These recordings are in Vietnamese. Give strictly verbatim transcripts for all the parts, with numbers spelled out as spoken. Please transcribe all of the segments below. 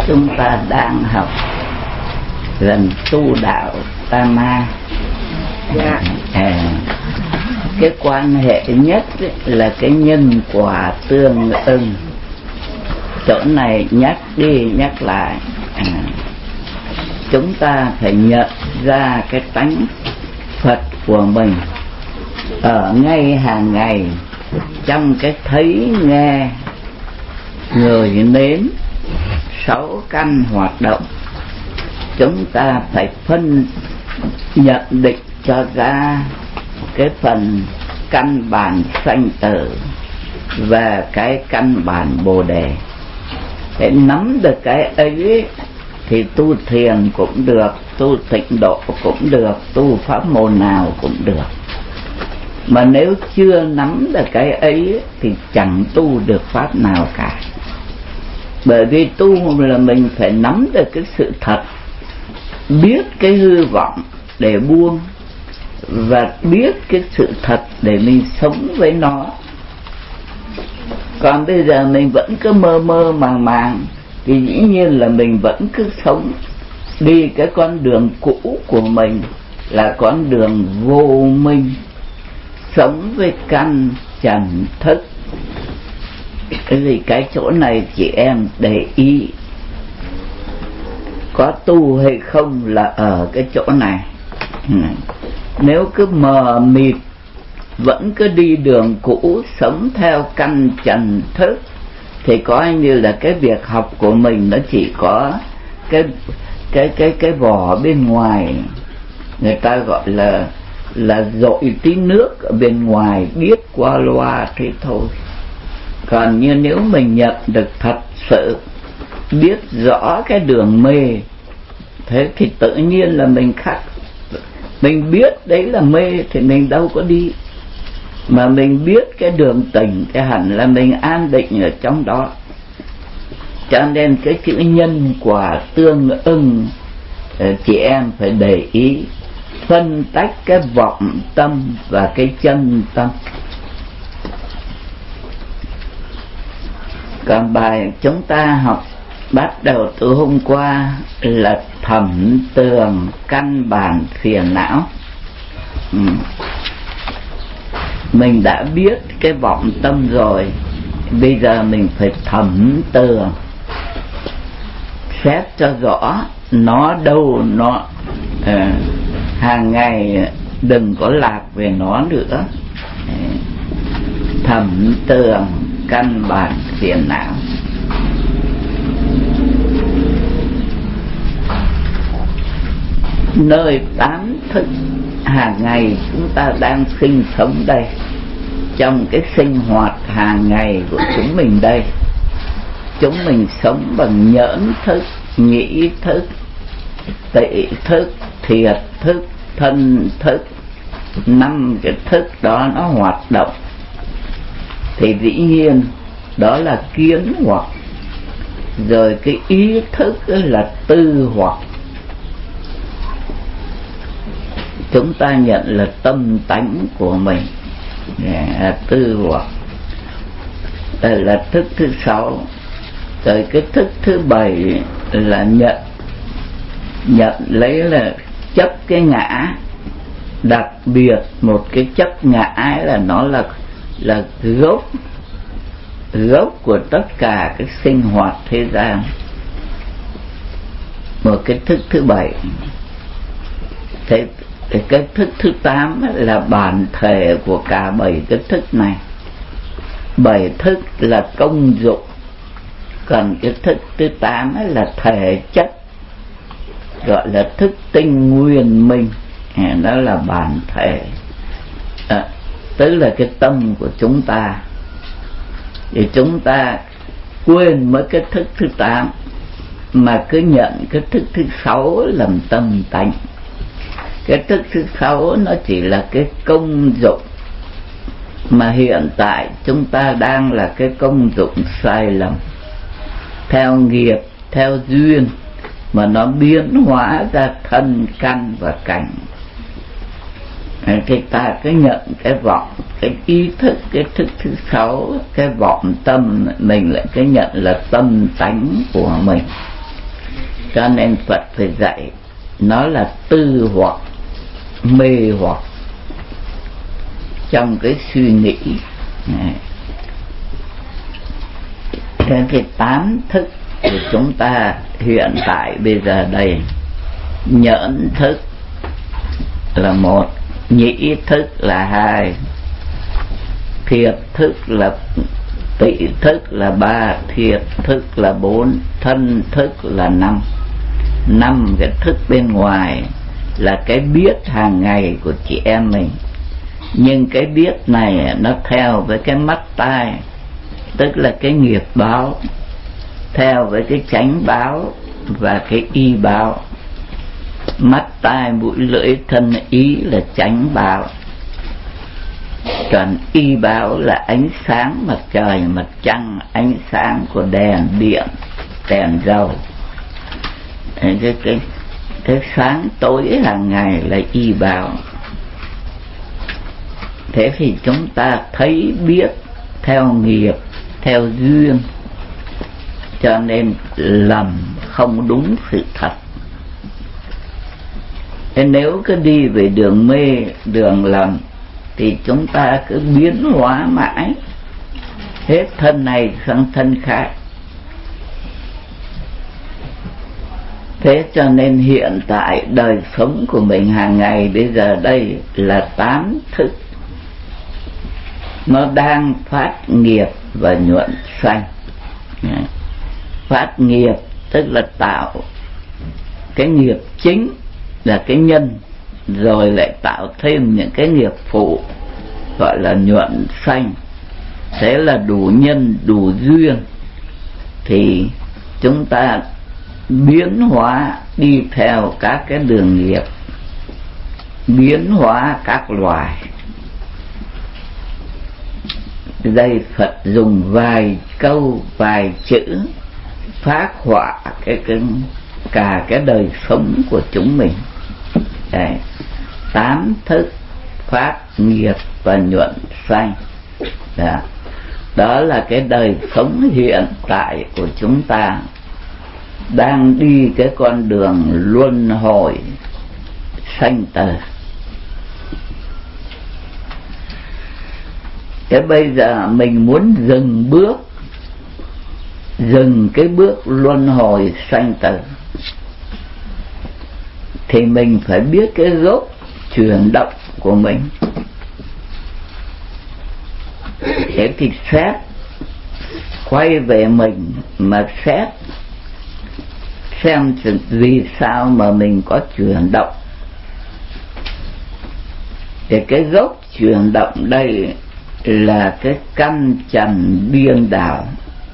chúng ta đang học lần tu đạo Tama. Dạ. À, cái quan hệ nhất là cái nhân quả tương ưng. Chỗ này nhắc đi nhắc lại, à, chúng ta phải nhận ra cái tánh Phật của mình ở ngay hàng ngày, trong cái thấy nghe người nếm sáu căn hoạt động. Chúng ta phải phân nhận định cho ra cái phần căn bản sanh tử và cái căn bản bồ đề. Để nắm được cái ấy thì tu thiền cũng được, tu tịnh độ cũng được, tu pháp môn nào cũng được. Mà nếu chưa nắm được cái ấy thì chẳng tu được pháp nào cả. Bởi vì tu là mình phải nắm được cái sự thật, biết cái hư vọng để buông, và biết cái sự thật để mình sống với nó. Còn bây giờ mình vẫn cứ mơ mơ màng màng thì dĩ nhiên là mình vẫn cứ sống đi cái con đường cũ của mình, là con đường vô minh, sống với căn trần thức. Cái gì cái chỗ này chị em để ý, có tu hay không là ở cái chỗ này. Nếu cứ mờ mịt vẫn cứ đi đường cũ, sống theo căn trần thức, thì coi như là cái việc học của mình nó chỉ có cái cái cái cái vỏ bên ngoài, người ta gọi là là dội tí nước ở bên ngoài, biết qua loa thế thôi. Còn như nếu mình nhận được thật sự, biết rõ cái đường mê, thế thì tự nhiên là mình khác. Mình biết đấy là mê thì mình đâu có đi, mà mình biết cái đường tỉnh thì hẳn là mình an định ở trong đó. Cho nên cái chữ nhân quả tương ưng, chị em phải để ý phân tách cái vọng tâm và cái chân tâm. Còn bài chúng ta học bắt đầu từ hôm qua là thẩm tường căn bản phiền não. ừ. Mình đã biết cái vọng tâm rồi, bây giờ mình phải thẩm tường, xét cho rõ nó đâu, nó à, hàng ngày đừng có lạc về nó nữa. Thẩm tường căn bản phiền não. Nơi tám thức hàng ngày chúng ta đang sinh sống đây, trong cái sinh hoạt hàng ngày của chúng mình đây, chúng mình sống bằng nhẫn thức, nhĩ thức, tị thức, thiệt thức, thân thức. Năm cái thức đó nó hoạt động thì dĩ nhiên đó là kiến hoặc, rồi cái ý thức là tư hoặc. Chúng ta nhận là tâm tánh của mình, là tư hoặc. Đây là thức thứ sáu. Rồi cái thức thứ bảy là nhận, nhận lấy là chấp cái ngã. Đặc biệt một cái chấp ngã là nó là là gốc gốc của tất cả cái sinh hoạt thế gian. Một cái thức thứ bảy. Thế cái thức thứ tám là bản thể của cả bảy cái thức này. Bảy thức là công dụng, còn cái thức thứ tám là thể chất, gọi là thức tinh nguyên minh, đó là bản thể. À, tức là cái tâm của chúng ta. Thì chúng ta quên mất cái thức thứ tám, mà cứ nhận cái thức thứ sáu làm tâm tánh. Cái thức thứ sáu nó chỉ là cái công dụng, mà hiện tại chúng ta đang là cái công dụng sai lầm, theo nghiệp, theo duyên, mà nó biến hóa ra thân, căn và cảnh. Cái ta cứ nhận cái vọng, cái ý thức, cái thức thứ sáu, cái vọng tâm, mình lại cứ nhận là tâm tánh của mình. Cho nên Phật phải dạy nó là tư hoặc, mê hoặc trong cái suy nghĩ. Cái, cái tám thức của chúng ta hiện tại bây giờ đây: nhẫn thức là một, nhĩ thức là hai, thiệt thức là tị thức là ba, thiệt thức là bốn, thân thức là năm. Năm cái thức bên ngoài là cái biết hàng ngày của chị em mình, nhưng cái biết này nó theo với cái mắt tai, tức là cái nghiệp báo, theo với cái chánh báo và cái y báo. Mắt tai mũi lưỡi thân ý là chánh báo, còn y báo là ánh sáng mặt trời mặt trăng, ánh sáng của đèn điện, đèn dầu. Cái, cái, cái sáng tối hàng ngày là y báo. Thế thì chúng ta thấy biết theo nghiệp, theo duyên, cho nên lầm không đúng sự thật. Thế nếu cứ đi về đường mê, đường lầm thì chúng ta cứ biến hóa mãi, hết thân này sang thân khác. Thế cho nên hiện tại đời sống của mình hàng ngày bây giờ đây là tám thức, nó đang phát nghiệp và nhuận sanh. Phát nghiệp tức là tạo cái nghiệp chính là cái nhân, rồi lại tạo thêm những cái nghiệp phụ gọi là nhuận sanh. Thế là đủ nhân đủ duyên thì chúng ta biến hóa đi theo các cái đường nghiệp, biến hóa các loài. Đây Phật dùng vài câu vài chữ phác họa cái, cái cả cái đời sống của chúng mình. Đấy, tám thức phát nghiệp và nhuận sanh. Đó. Đó là cái đời sống hiện tại của chúng ta, đang đi cái con đường luân hồi sanh tử. Thế bây giờ mình muốn dừng bước, dừng cái bước luân hồi sanh tử, thì mình phải biết cái gốc chuyển động của mình. Thế thì xét, quay về mình mà xét xem vì sao mà mình có chuyển động. Thì cái gốc chuyển động đây là cái căn trần điên đảo.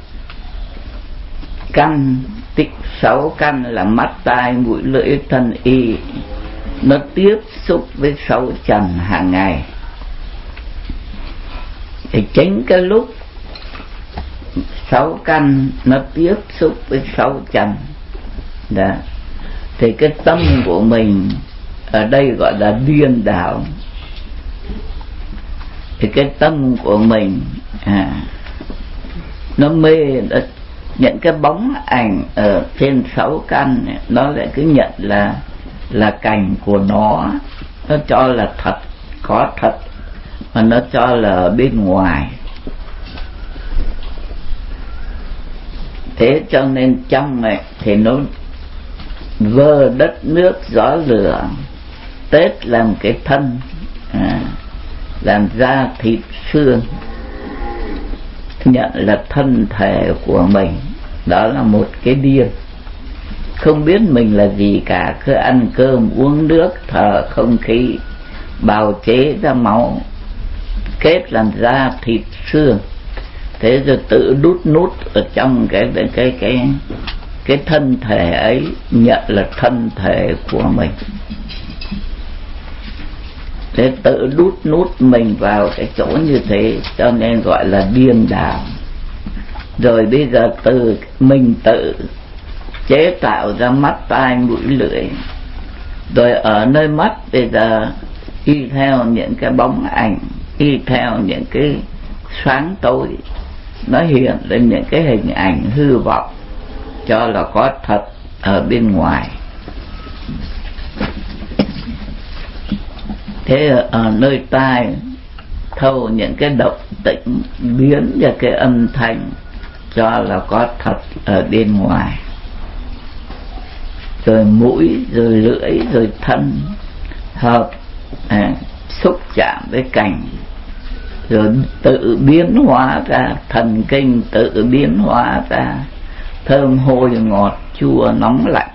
Căn tích sáu căn là mắt tai mũi lưỡi thân ý, nó tiếp xúc với sáu trần hàng ngày. Thì chính cái lúc sáu căn nó tiếp xúc với sáu trần đó, thì cái tâm của mình ở đây gọi là điên đảo. Thì cái tâm của mình à, nó mê, nó, những cái bóng ảnh ở trên sáu căn này, nó lại cứ nhận là là cảnh của nó, nó cho là thật, có thật, mà nó cho là ở bên ngoài. Thế cho nên trong này thì nó vơ đất nước gió lửa, Tết làm cái thân à, làm da thịt xương, nhận là thân thể của mình. Đó là một cái điên, không biết mình là gì cả, cứ ăn cơm uống nước, thở không khí, bào chế ra máu, kết làm da thịt xương. Thế rồi tự đút nút ở trong cái cái cái cái cái thân thể ấy, nhận là thân thể của mình. Thế tự đút nút mình vào cái chỗ như thế, cho nên gọi là điên đảo. Rồi bây giờ từ mình tự chế tạo ra mắt tai mũi lưỡi, rồi ở nơi mắt bây giờ y theo những cái bóng ảnh, y theo những cái sáng tối, nó hiện lên những cái hình ảnh hư vọng, cho là có thật, ở bên ngoài. Thế ở nơi tai thâu những cái động tĩnh biến ra cái âm thanh cho là có thật ở bên ngoài. Rồi mũi, rồi lưỡi, rồi thân hợp à, xúc chạm với cảnh, rồi tự biến hóa ra, thần kinh tự biến hóa ra thơm hôi ngọt chua nóng lạnh.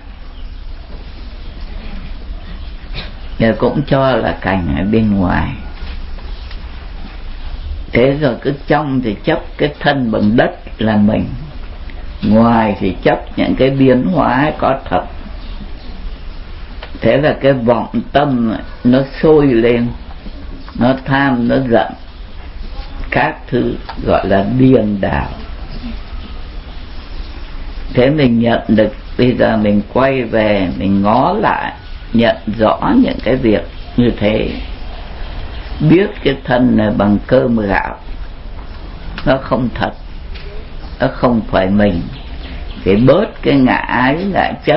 Và cũng cho là cảnh ở bên ngoài. Thế rồi cứ trong thì chấp cái thân bằng đất là mình, ngoài thì chấp những cái biến hóa có thật. Thế là cái vọng tâm nó sôi lên, nó tham, nó giận, các thứ gọi là điên đảo. Thế mình nhận được, bây giờ mình quay về, mình ngó lại, nhận rõ những cái việc như thế. Biết cái thân này bằng cơm gạo, nó không thật, nó không phải mình. Thì bớt cái ngã ái ngã chấp,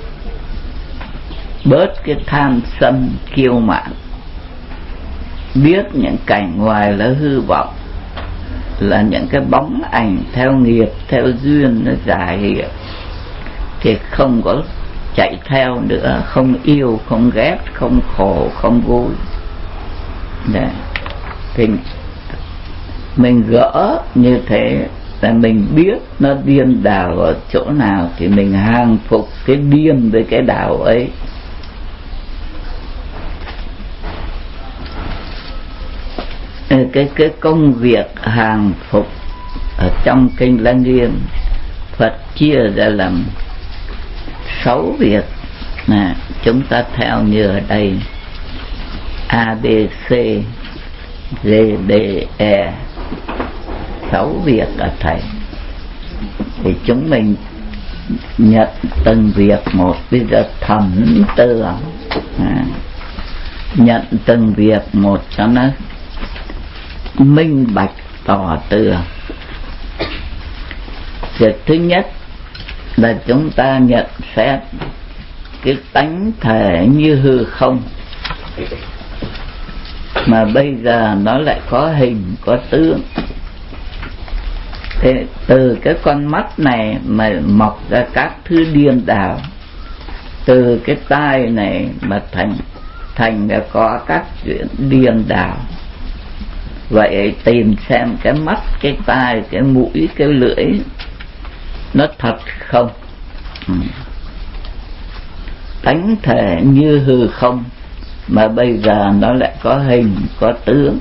bớt cái tham sân kiêu mạn. Biết những cảnh ngoài là hư vọng, là những cái bóng ảnh theo nghiệp, theo duyên nó giả hiện. Thì không có chạy theo nữa, không yêu, không ghét, không khổ, không vui. Đấy. Thì mình gỡ như thế là mình biết nó điên đảo ở chỗ nào, thì mình hàng phục cái điên với cái đảo ấy. Cái, cái công việc hàng phục ở trong kinh Lăng Nghiêm, Phật chia ra làm sáu việc. Nè, chúng ta theo như ở đây A, B, C, D, D, E, sáu việc ở thầy. Thì chúng mình nhận từng việc một, bây giờ thẩm tường à, nhận từng việc một cho nó minh bạch tỏ tường. Việc thứ nhất là chúng ta nhận xét cái tánh thể như hư không, mà bây giờ nó lại có hình, có tướng. Thế từ cái con mắt này mà mọc ra các thứ điên đảo, từ cái tai này mà thành thành ra có các chuyện điên đảo. Vậy tìm xem cái mắt, cái tai, cái mũi, cái lưỡi nó thật không? Ừ. Tánh thể như hư không, mà bây giờ nó lại có hình, có tướng.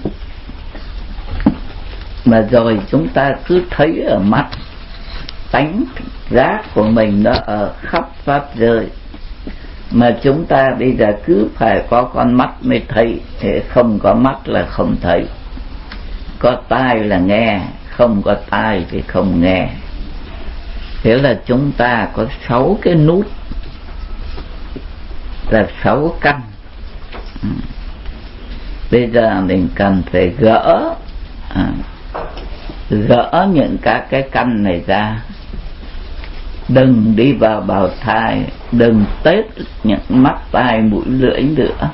Mà rồi chúng ta cứ thấy ở mắt, tánh giác của mình nó ở khắp pháp giới. Mà chúng ta bây giờ cứ phải có con mắt mới thấy, thế không có mắt là không thấy. Có tai là nghe, không có tai thì không nghe. Thế là chúng ta có sáu cái nút, là sáu căn. Ừ. Bây giờ mình cần phải gỡ à, gỡ những các cái căn này ra. Đừng đi vào bào thai, đừng tết những mắt tai mũi lưỡi nữa.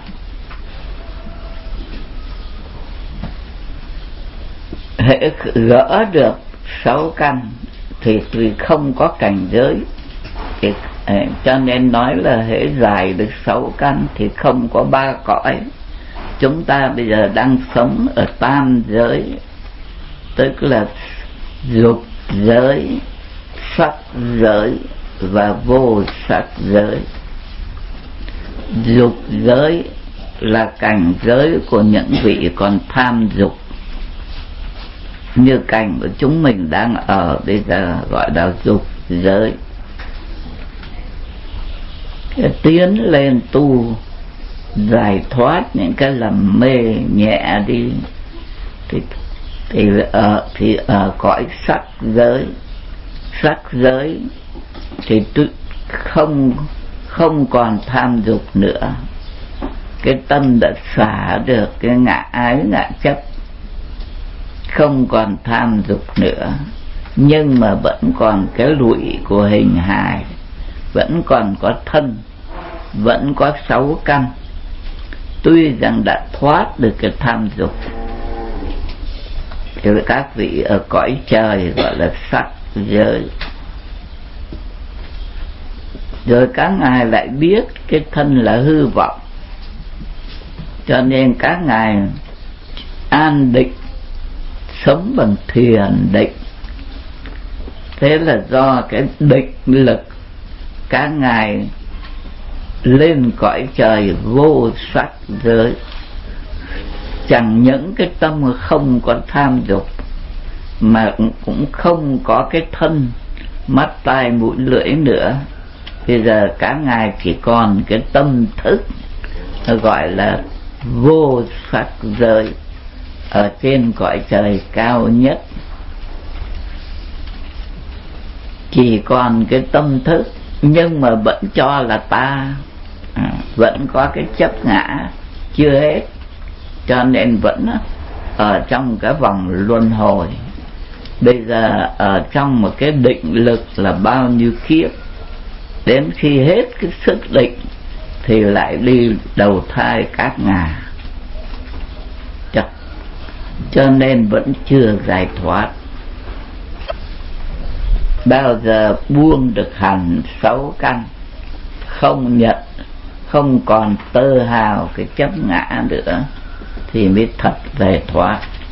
Hễ gỡ được sáu căn thì vì không có cảnh giới. Thì, cho nên nói là hễ giải được sáu căn thì không có ba cõi. Chúng ta bây giờ đang sống ở tam giới, tức là dục giới, sắc giới và vô sắc giới. Dục giới là cảnh giới của những vị còn tham dục, như cảnh của chúng mình đang ở bây giờ gọi là dục giới. Tiến lên tu giải thoát những cái lầm mê nhẹ đi thì thì ở thì ở cõi sắc giới. Sắc giới thì tự không không còn tham dục nữa. Cái tâm đã xả được cái ngã ái ngã chấp, không còn tham dục nữa, nhưng mà vẫn còn cái lụy của hình hài, vẫn còn có thân, vẫn có sáu căn, tuy rằng đã thoát được cái tham dục. Thì các vị ở cõi trời gọi là sắc giới. Rồi các ngài lại biết cái thân là hư vọng, cho nên các ngài an định, sống bằng thiền định. Thế là do cái định lực các ngài lên cõi trời vô sắc giới. Chẳng những cái tâm không có tham dục, mà cũng không có cái thân mắt tai mũi lưỡi nữa. Bây giờ các ngài chỉ còn cái tâm thức, gọi là vô sắc giới, ở trên cõi trời cao nhất. Chỉ còn cái tâm thức, nhưng mà vẫn cho là ta, à, vẫn có cái chấp ngã chưa hết, cho nên vẫn ở trong cái vòng luân hồi. Bây giờ ở trong một cái định lực là bao nhiêu kiếp, đến khi hết cái sức định thì lại đi đầu thai các ngà. Cho nên vẫn chưa giải thoát. Bao giờ buông được hẳn sáu căn, không nhận, không còn tơ hào cái chấp ngã nữa, thì mới thật giải thoát.